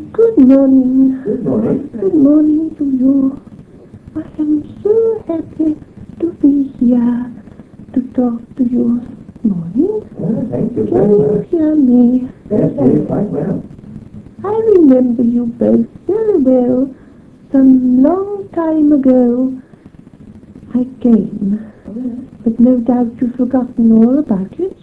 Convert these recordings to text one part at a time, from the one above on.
Good morning. Good morning. Good morning to you. I am so happy to be here to talk to you. Morning. Thank you Can very you much. hear me? Yes, dear, quite well. I remember you both very well. Some long time ago I came, but no doubt you've forgotten all about it.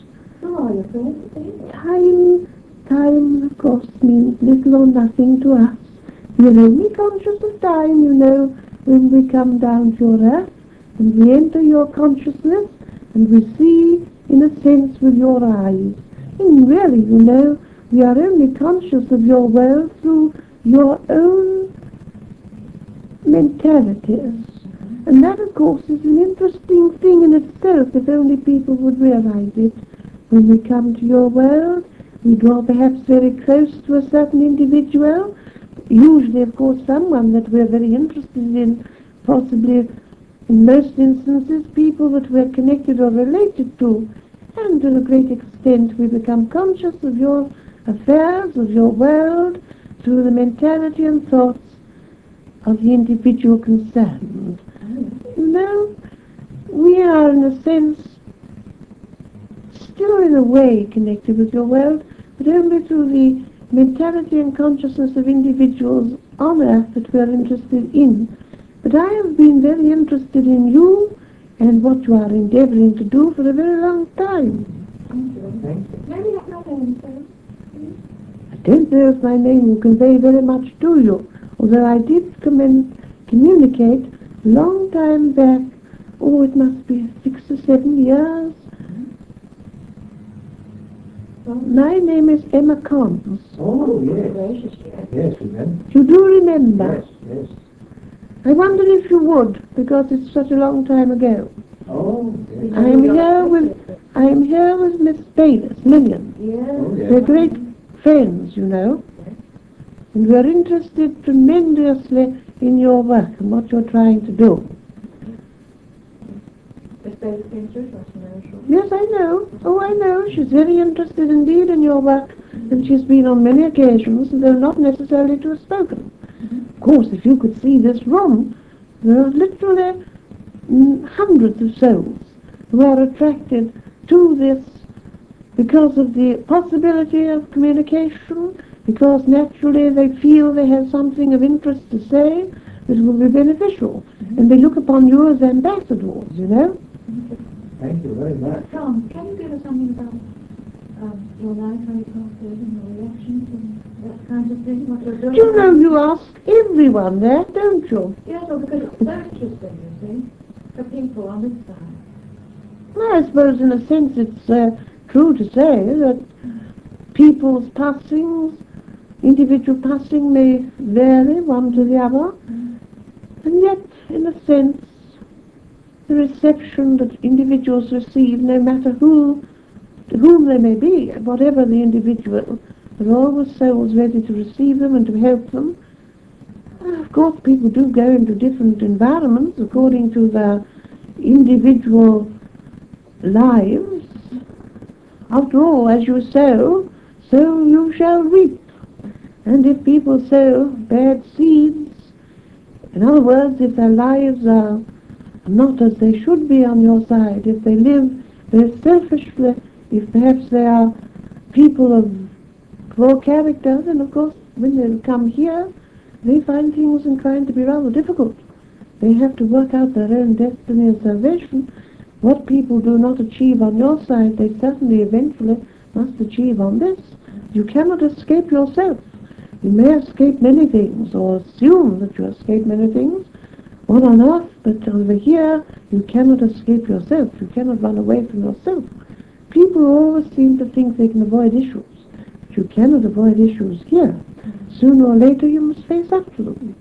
Time, of course, means little or nothing to us. We're only conscious of time, you know, when we come down to your earth, and we enter your consciousness, and we see, in a sense, with your eyes. And really, you know, we are only conscious of your world through your own mentalities. And that, of course, is an interesting thing in itself, if only people would realize it. When we come to your world, we draw perhaps very close to a certain individual, usually, of course, someone that we're very interested in, possibly, in most instances, people that we're connected or related to. And to a great extent, we become conscious of your affairs, of your world, through the mentality and thoughts of the individual concerned. You know, we are, in a sense, still in a way connected with your world, but only through the mentality and consciousness of individuals on earth that we are interested in. But I have been very interested in you and what you are endeavoring to do for a very long time. Thank you. I don't know if my name will convey very much to you, although I did communicate a long time back, it must be 6 or 7 years. My name is Emma Cons. Oh, yes. Yes, remember. You do remember? Yes, yes. I wonder if you would, because it's such a long time ago. Oh, yes. I am here with Miss Bayliss, Lillian. Oh, yes. We're great friends, you know. And we're interested tremendously in your work and what you're trying to do. Yes, I know. Oh, I know. She's very interested indeed in your work, and she's been on many occasions, though not necessarily to have spoken. Of course, if you could see this room, there are literally hundreds of souls who are attracted to this because of the possibility of communication, because naturally they feel they have something of interest to say that will be beneficial, and they look upon you as ambassadors, you know. Thank you very much. Tom, can you give us something about your life, how you passed it, and your reactions and that kind of thing? What you're doing? You know, you ask everyone that, don't you? Yes, well, because it's so interesting, you see, for people on this side. Well, I suppose in a sense it's true to say that people's passings, individual passing may vary one to the other, and yet, in a sense, the reception that individuals receive, no matter to whom they may be, whatever the individual, there are always souls ready to receive them and to help them. Of course, people do go into different environments according to their individual lives. After all, as you sow, so you shall reap. And if people sow bad seeds, in other words, if their lives are not as they should be on your side, if they live very selfishly, if perhaps they are people of poor character, then of course when they come here, they find things inclined to be rather difficult. They have to work out their own destiny and salvation. What people do not achieve on your side, they certainly eventually must achieve on this. You cannot escape yourself. You may escape many things, or assume that you escape many things, on earth, but over here, you cannot escape yourself. You cannot run away from yourself. People always seem to think they can avoid issues, but you cannot avoid issues here. Sooner or later, you must face up to them.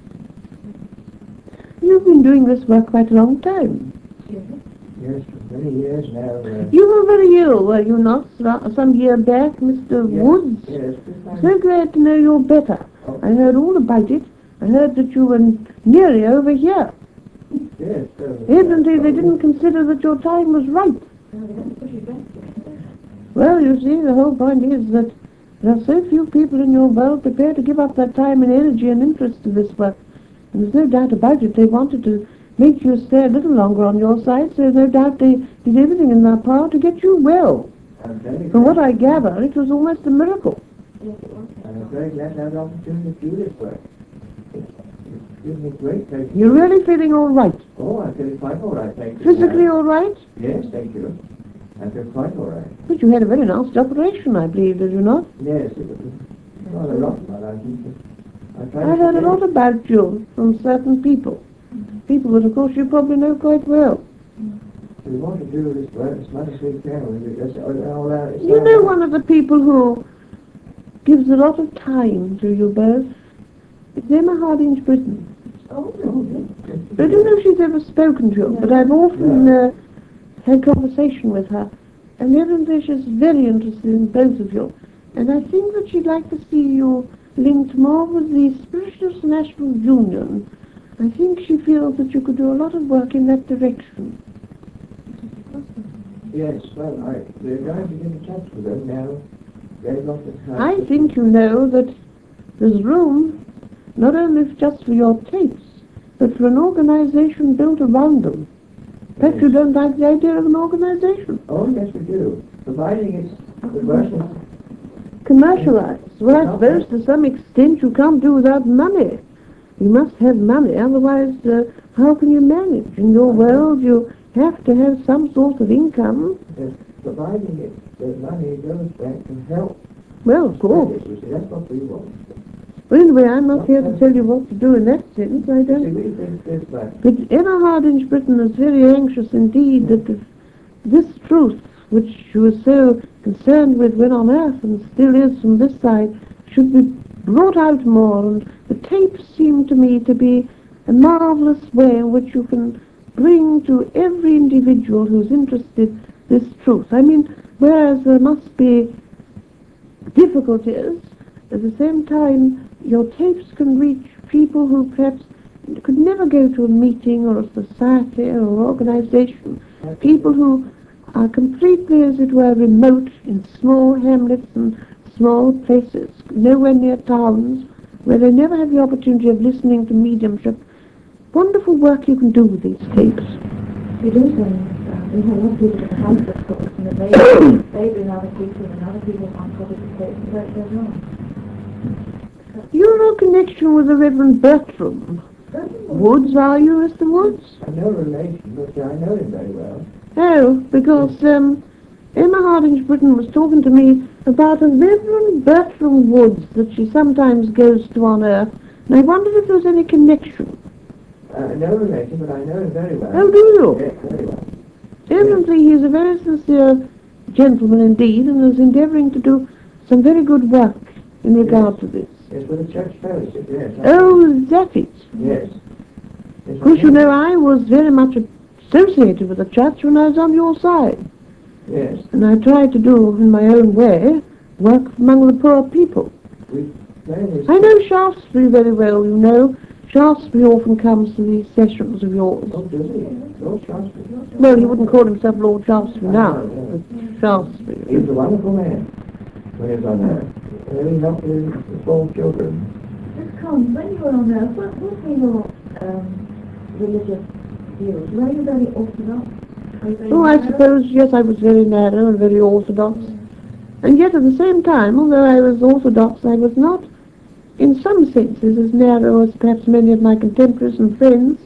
You've been doing this work quite a long time. Yes, for many years now. You were very ill, were you not, some year back, Mr. Woods? Yes. So glad to know you're better. Oh. I heard all about it. I heard that you were nearly over here. Yes. Evidently, they didn't consider that your time was right. Well, you see, the whole point is that There are so few people in your world prepared to give up their time and energy and interest to this work. And there's no doubt about it, they wanted to make you stay a little longer on your side, so no doubt they did everything in their power to get you well. I'm very From what glad- I gather, it was almost a miracle. Yes, it was. I'm very glad to have the opportunity to do this work. It's given me great pleasure. You're really feeling all right? Oh, I feel quite all right, thank you. Physically all right? Yes, thank you. I feel quite all right. But you had a very nasty operation, I believe, did you not? Yes, it was rather rotten, but I think I tried I to heard a forget lot it. about you from certain people. People that, of course, you probably know quite well. We want to do this work as much as we can. You know one of the people who gives a lot of time to you both? It's Emma Hardinge Britton. Oh, yes. I don't know if she's ever spoken to you, but I've often had conversation with her. And evidently she's very interested in both of you. And I think that she'd like to see you linked more with the Spiritus National Union. I think she feels that you could do a lot of work in that direction. Yes, well, we're going to get in touch with them now. They've got the time. I think you know that there's room not only just for your tapes, but for an organization built around them. Perhaps you don't like the idea of an organization. Oh, yes, we do. Providing it's the version. Commercialized. Well, I suppose to some extent you can't do without money. You must have money, otherwise how can you manage? In your world you have to have some sort of income. Providing the money goes back to help. Well, of course. You see, that's what we want. Well, anyway, I'm not here to tell you what to do in that sense. I See, don't. we think this, but But Emma Hardinge Britton is very anxious indeed that this truth, which she was so concerned with when on earth and still is from this side, should be brought out more. And the tapes seem to me to be a marvellous way in which you can bring to every individual who's interested this truth. I mean, whereas there must be difficulties, at the same time your tapes can reach people who perhaps could never go to a meeting or a society or organization, people who are completely, as it were, remote in small hamlets and small places, nowhere near towns, where they never have the opportunity of listening to mediumship. Wonderful work you can do with these tapes. We do things. We have a lot of people at the house, of course, and they bring other people, and other people want to participate, and that goes on. You're no connection with the Reverend Bertram Woods, are you, Mr. Woods? I'm no relation, but I know him very well. Oh, because Emma Hardinge Britton was talking to me about a Reverend Bertram Woods that she sometimes goes to on earth, and I wondered if there was any connection. No relation, but I know him very well. Oh, do you? Yes, very well. Evidently he's a very sincere gentleman indeed, and is endeavouring to do some very good work in regard to this. Yes, with the church fellowship, yes. Oh, that's it. Yes. Yes, Of course, you know, I was very much associated with the church when I was on your side. Yes. And I tried to do, in my own way, work among the poor people. We play this. I know Shaftesbury very well, you know. Shaftesbury often comes to these sessions of yours. Oh, does he? Lord Shaftesbury. Well, he wouldn't call himself Lord Shaftesbury now, but Shaftesbury. He was a wonderful man when he was on earth. Really helped the small children. Just Colin, when you were on earth, what were your religious views? Were you very orthodox? Were you very Oh, I narrow? suppose, yes, I was very narrow and very orthodox. And yet at the same time, although I was orthodox, I was not, in some senses, as narrow as perhaps many of my contemporaries and friends.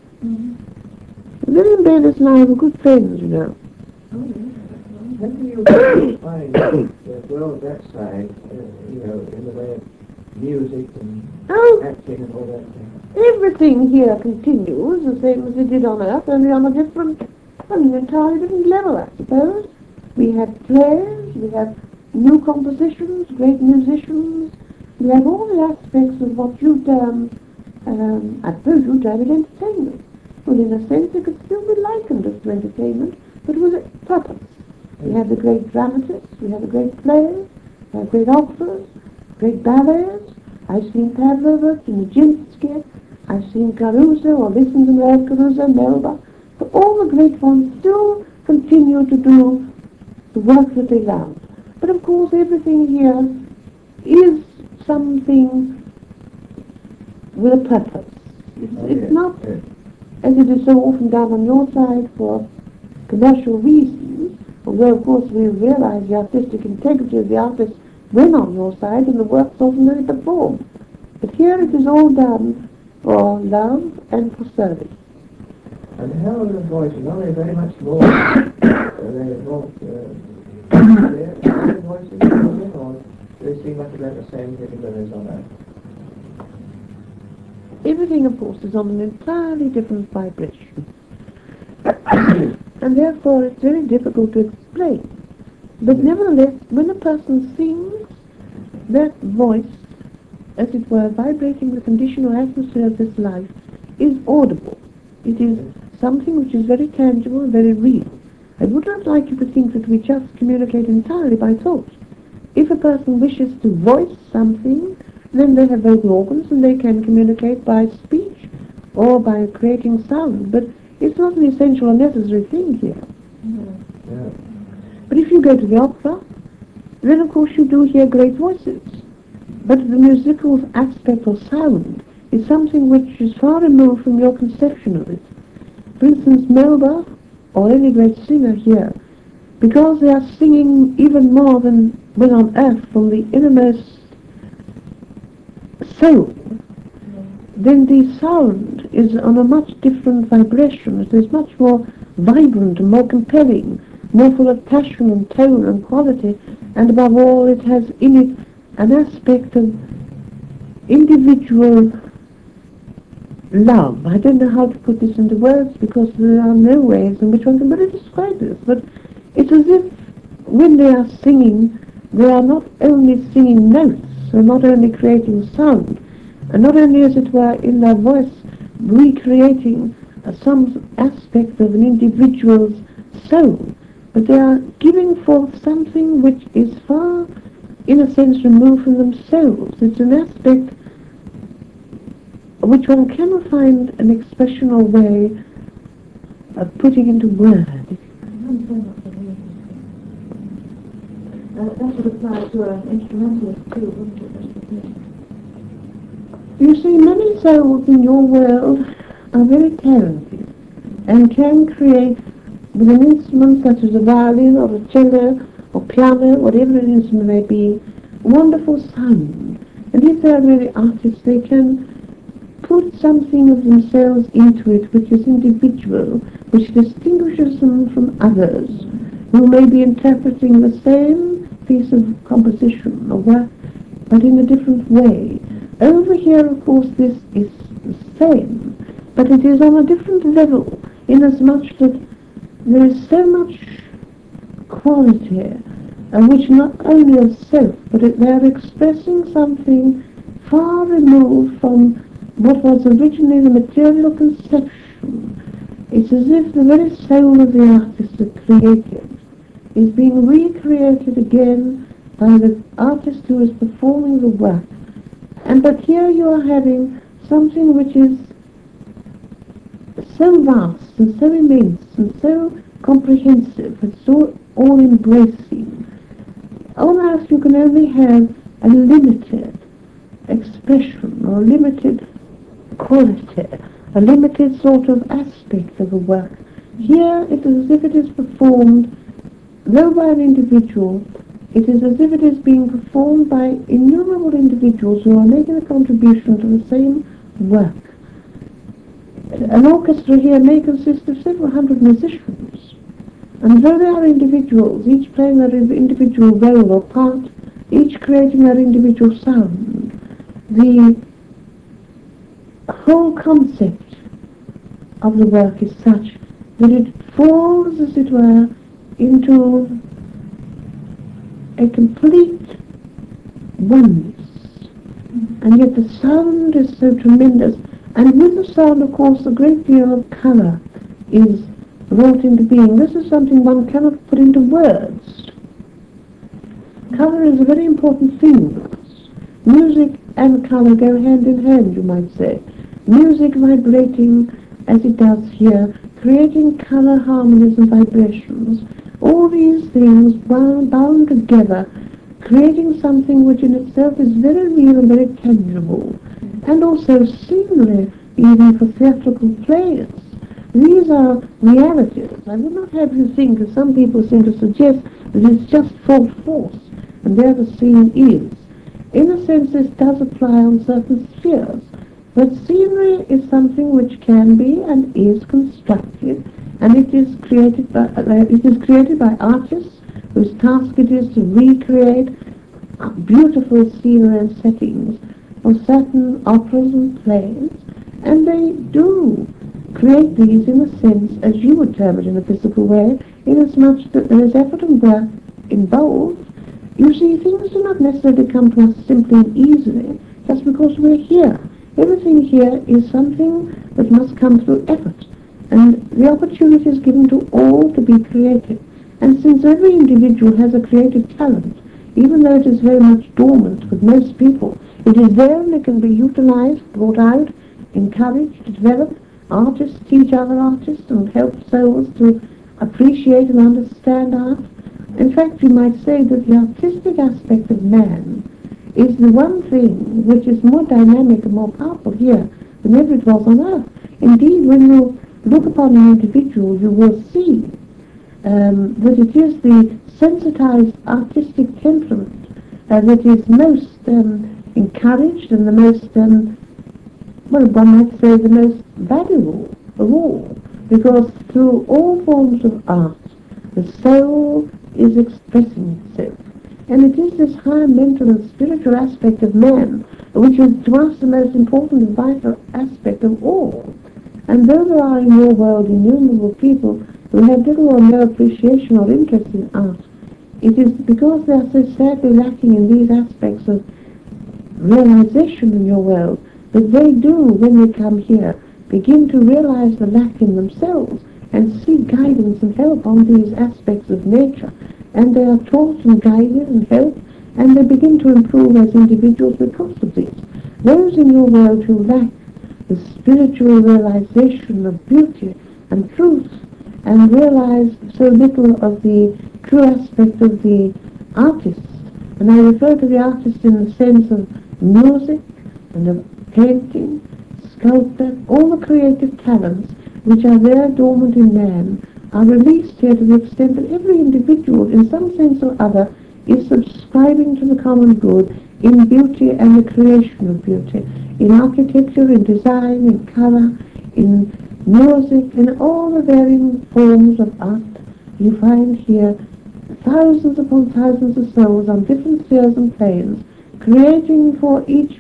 William Bayliss and I were good friends, you know. Oh, yes. How do you find the world that side, in the way of music and Oh, acting and all that thing? everything here continues the same as it did on Earth, only on a different, an entirely different level, I suppose. We have players, we have new compositions, great musicians, we have all the aspects of what you term, I suppose you term it entertainment. Well, in a sense, it could still be likened as to entertainment, but with a purpose. We have the great dramatists, we have the great players, we have great operas, great ballets. I've seen Pavlovich and Nijinsky, I've seen Caruso, or listened to Maria Caruso, Melba. But all the great ones still continue to do the work that they love. But of course everything here is something with a purpose. It's not, Yes. as it is so often done on your side, for commercial reasons, although of course we realize the artistic integrity of the artist when on your side and the work's often very performed. But here it is all done for love and for service. And how are the voices? Are they very much more, are they more clear, the voices, or do they seem much about the same thing that is on earth? Everything, of course, is on an entirely different vibration. And therefore it's very difficult to explain. But nevertheless, when a person sings, that voice, as it were, vibrating the condition or atmosphere of this life, is audible. It is something which is very tangible and very real. I would not like you to think that we just communicate entirely by thought. If a person wishes to voice something, then they have vocal organs and they can communicate by speech or by creating sound. But it's not an essential or necessary thing here. Yeah. But if you go to the opera, then of course you do hear great voices. But the musical aspect or sound is something which is far removed from your conception of it. For instance, Melba, or any great singer here, because they are singing even more than when on earth from the innermost soul, then the sound is on a much different vibration. It is much more vibrant and more compelling, more full of passion and tone and quality, and above all it has in it an aspect of individual love. I don't know how to put this into words because there are no ways in which one can really describe this, but it's as if when they are singing, they are not only singing notes, they're not only creating sound, and not only, as it were, in their voice recreating some aspect of an individual's soul, but they are giving forth something which is far, in a sense, removed from themselves. It's an aspect which one cannot find an expression or way of putting into words. That would apply to an instrumentalist too, wouldn't it? You see, many souls in your world are very talented and can create with an instrument such as a violin or a cello or piano, whatever an instrument may be, wonderful sound. And if they are really artists, they can put something of themselves into it which is individual, which distinguishes them from others who may be interpreting the same piece of composition or work, but in a different way. Over here, of course, this is the same, but it is on a different level, inasmuch that there is so much quality, which not only of self, but they are expressing something far removed from what was originally the material conception. It's as if the very soul of the artist that created is being recreated again by the artist who is performing the work. But here you are having something which is so vast and so immense and so comprehensive and so all-embracing. On earth you can only have a limited expression or limited quality, a limited sort of aspect of a work. Here it is as if it is performed, though by an individual, it is as if it is being performed by innumerable individuals who are making a contribution to the same work. An orchestra here may consist of several hundred musicians, and though they are individuals, each playing their individual role or part, each creating their individual sound, the whole concept of the work is such that it falls, as it were, into a complete oneness, and yet the sound is so tremendous, and with the sound, of course, a great deal of colour is brought into being. This is something one cannot put into words. Colour is a very important thing. Music and colour go hand in hand, you might say. Music vibrating as it does here, creating colour, harmonies and vibrations. All these things bound together creating something which in itself is very real and very tangible, and also scenery, even for theatrical plays. These are realities. I would not have you think, as some people seem to suggest, that it's just full force, and there the scene is. In a sense, this does apply on certain spheres, but scenery is something which can be and is constructed, and it is created by artists whose task it is to recreate beautiful scenery and settings of certain operas and plays, and they do create these in a sense, as you would term it in a physical way, inasmuch that there is effort and work involved. You see, things do not necessarily come to us simply and easily just because we're here. Everything here is something that must come through effort, and the opportunity is given to all to be creative. And since every individual has a creative talent, even though it is very much dormant with most people, it is there and it can be utilized, brought out, encouraged, developed. Artists teach other artists and help souls to appreciate and understand art. In fact, you might say that the artistic aspect of man is the one thing which is more dynamic and more powerful here than ever it was on earth. Indeed, when you look upon an individual, you will see that it is the sensitized artistic temperament that is most encouraged and the most, well, one might say the most valuable of all, because through all forms of art, the soul is expressing itself. And it is this higher mental and spiritual aspect of man which is to us the most important and vital aspect of all. And though there are in your world innumerable people who have little or no appreciation or interest in art, it is because they are so sadly lacking in these aspects of realization in your world that they do, when they come here, begin to realize the lack in themselves and seek guidance and help on these aspects of nature. And they are taught and guided and helped, and they begin to improve as individuals because of this. Those in your world who lack the spiritual realization of beauty and truth, and realize so little of the true aspect of the artist, and I refer to the artist in the sense of music and of painting, sculpture, all the creative talents which are there dormant in man, are released here to the extent that every individual, in some sense or other, is subscribing to the common good in beauty and the creation of beauty, in architecture, in design, in color, in music, in all the varying forms of art. You find here thousands upon thousands of souls on different spheres and planes, creating for each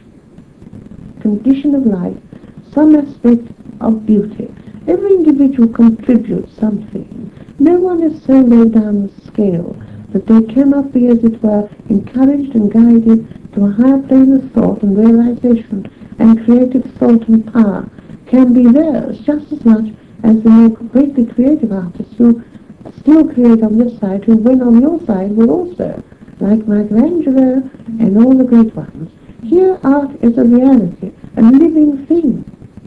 condition of life some aspect of beauty. Every individual contributes something. No one is so low down the scale that they cannot be, as it were, encouraged and guided to a higher plane of thought and realization, and creative thought and power can be theirs just as much as the more greatly creative artists who still create on this side, who when on your side will also, like Michelangelo and all the great ones. Here art is a reality, a living thing.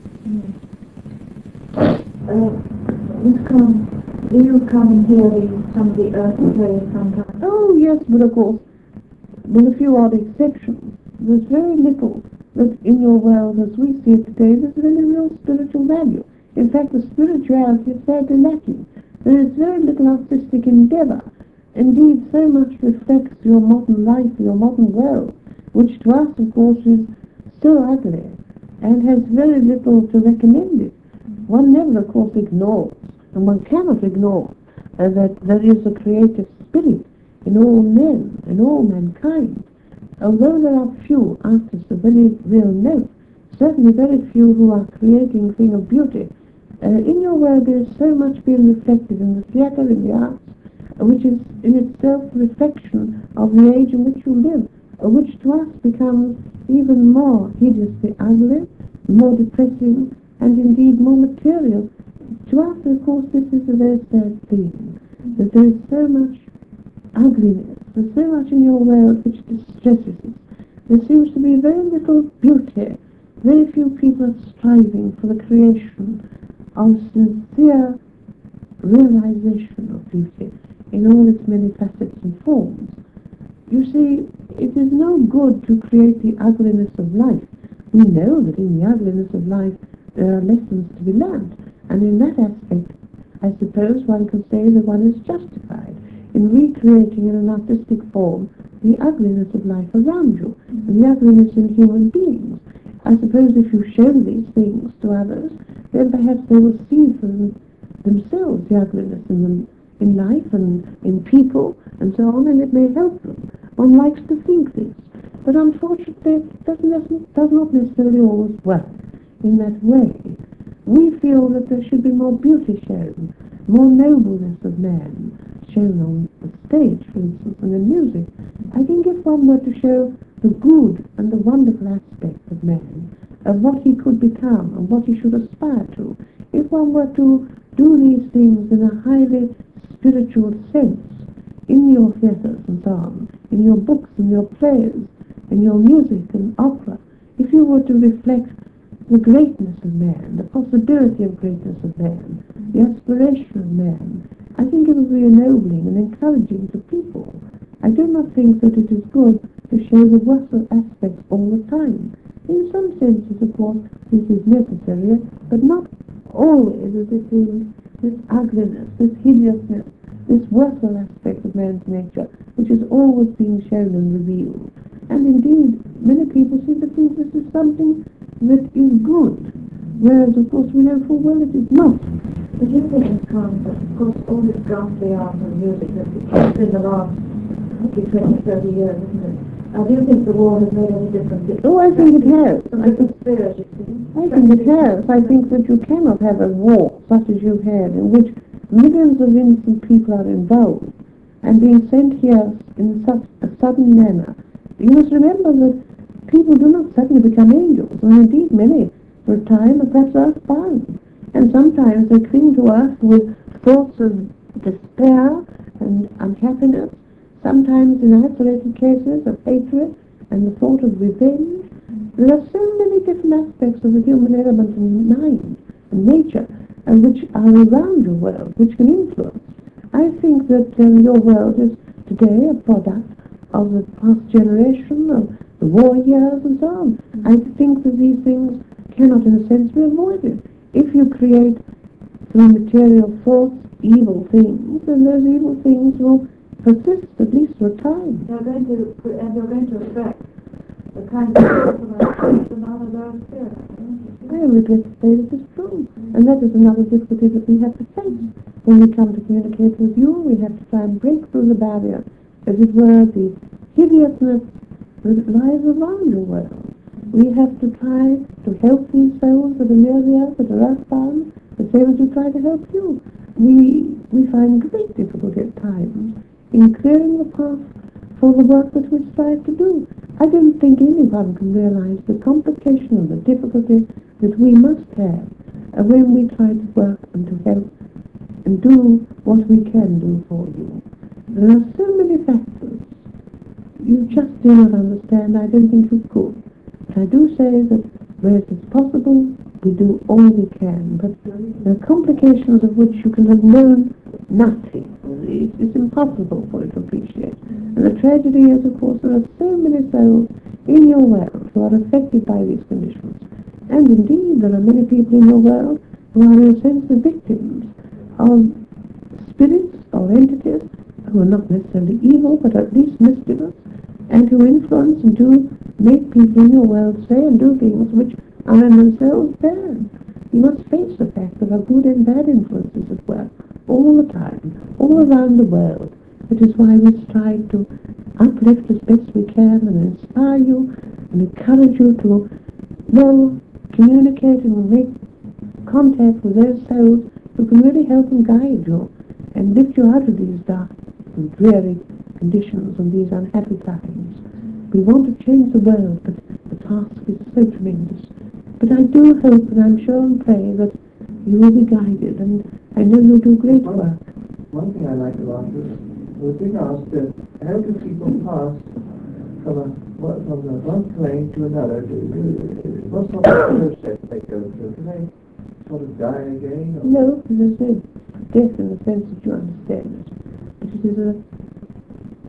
Do you come and hear some of the earth plays sometimes? Oh yes, but of course, with a few odd exceptions, there's very little that in your world as we see it today, there's any real spiritual value. In fact, the spirituality is sadly lacking. There is very little artistic endeavor. Indeed, so much reflects your modern life, your modern world, which to us, of course, is still ugly and has very little to recommend it. One never, of course, ignores, and one cannot ignore, that there is a creative spirit in all men, in all mankind. Although there are few artists of very real note, certainly very few who are creating things of beauty, in your world there is so much being reflected in the theatre, in the arts, which is in itself a reflection of the age in which you live, which to us becomes even more hideously ugly, more depressing, and indeed more material. To us, of course, this is a very sad thing, that there is so much ugliness, there's so much in your world which distresses us. There seems to be very little beauty. Very few people are striving for the creation of sincere realization of beauty in all its many facets and forms. You see, it is no good to create the ugliness of life. We know that in the ugliness of life there are lessons to be learned, and in that aspect, I suppose one can say that one is justified in recreating in an artistic form the ugliness of life around you, and the ugliness in human beings. I suppose if you show these things to others, then perhaps they will see for themselves the ugliness in life and in people and so on, and it may help them. One likes to think this, but unfortunately it does not necessarily always work in that way. We feel that there should be more beauty shown, more nobleness of man shown on the stage, for instance, and in music. I think if one were to show the good and the wonderful aspects of man, of what he could become and what he should aspire to, if one were to do these things in a highly spiritual sense, in your theatres and so on, in your books and your plays, in your music and opera, if you were to reflect the greatness of man, the possibility of greatness of man, the aspiration of man, I think it would be ennobling and encouraging to people. I do not think that it is good to show the worst aspects all the time. In some senses, of course, this is necessary, but not always as it is this ugliness, this hideousness, this worthful aspect of man's nature, which is always being shown and revealed. And indeed, many people seem to think this is something that is good, whereas, of course, we know full well it is not. But you think it's come, but of course all this ghastly art and music that it's in the last 20, 30 years, isn't it? Do you think the war has made any difference? Oh, I think it has. I think spirit, you see. I think it has. I think that you cannot have a war such as you've had, in which millions of innocent people are involved and being sent here in such a sudden manner. You must remember that people do not suddenly become angels, and indeed many, for a time, are perhaps earthbound. And sometimes they cling to earth with thoughts of despair and unhappiness, sometimes in isolated cases of hatred and the thought of revenge. There are so many different aspects of the human element and mind and nature which are around your world, which can influence. I think that your world is today a product of the past generation, of the war years and so on. I think that these things cannot in a sense be avoided. If you create through material thoughts evil things, then those evil things will persist at least for a time. You're going to affect the kind of person out of their spirit. I regret to say this is true, and that is another difficulty that we have to face. When we come to communicate with you, we have to try and break through the barrier, as it were, the hideousness that lies around your world. We have to try to help these souls that are near the earth, that are earthbound, the same as we try to help you. We find great difficulty at times in clearing the path for the work that we strive to do. I don't think anyone can realize the complication and the difficulty that we must have when we try to work and to help and do what we can do for you. There are so many factors. You just do not understand. I don't think you could. But I do say that where it is possible, we do all we can. But there are complications of which you can have known nothing. It's impossible for you to appreciate. And the tragedy is, of course, there are so many souls in your world who are affected by these conditions. And indeed, there are many people in your world who are, in a sense, the victims of spirits or entities who are not necessarily evil, but at least mischievous, and who influence and do make people in your world say and do things which are in themselves bad. You must face the fact that there are good and bad influences at work all the time, all around the world. That is why we strive to uplift as best we can and inspire you and encourage you to communicate and make contact with those souls who can really help and guide you and lift you out of these dark and dreary conditions and these unhappy times. We want to change the world, but the task is so tremendous. But I do hope, and I'm sure and pray, that you will be guided, and I know you'll do great work. One thing I'd like to ask is, we've been asked how do people pass from one plane to another? What sort of process they go through? Do they sort of die again? Or? No, there's no death in the sense that you understand it. But it is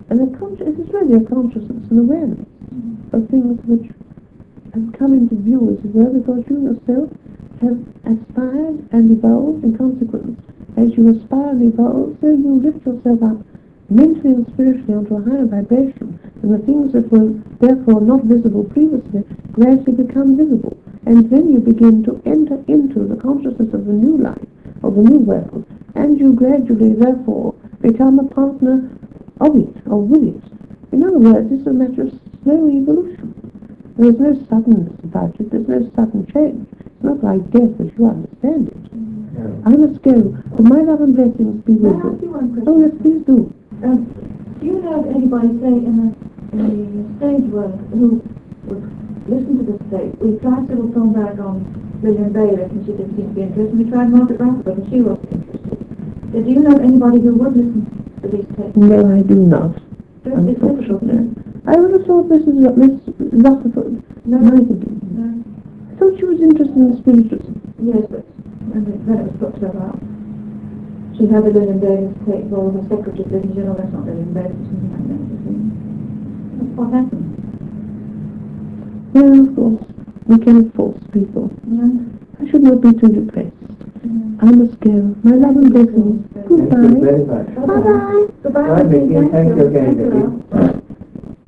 And it is really a consciousness and awareness of things which have come into view, as it were, because you yourself have aspired and evolved in consequence. As you aspire and evolve, so you lift yourself up mentally and spiritually onto a higher vibration, and the things that were therefore not visible previously gradually become visible. And then you begin to enter into the consciousness of the new life, of the new world, and you gradually, therefore, become a partner of it, or with it. In other words, it's a matter of slow evolution. There is no suddenness about it, there's no sudden change. It's not like death as you understand it. I must go, but my love and blessings be with May I ask you you. one question? Oh yes, please do. Do you know of anybody, say, in the stage world who would listen to this tape? We tried several phone back on Lillian Bayliss and she didn't seem to be interested. We tried Margaret Rutherford and she wasn't interested. So do you know of anybody who would listen to these tapes? No, I do not. It's difficult, Unfortunately. I would have thought Mrs. Rutherford might have been. No? I thought she was interested in spiritism. Yes, but then it was put to her out. She had a Lillian Bayliss tape for her secretary thinking, you know, that's not Lillian Bayliss, something like that. That's what happened. Well, of course, we cannot force people. Yeah. I should not be too depressed. I must go. My love and blessings. Thank you Goodbye. very much. Bye-bye. Goodbye, Bye, Vicky. Vicky. Thank you again, Thank you, Vicky. love.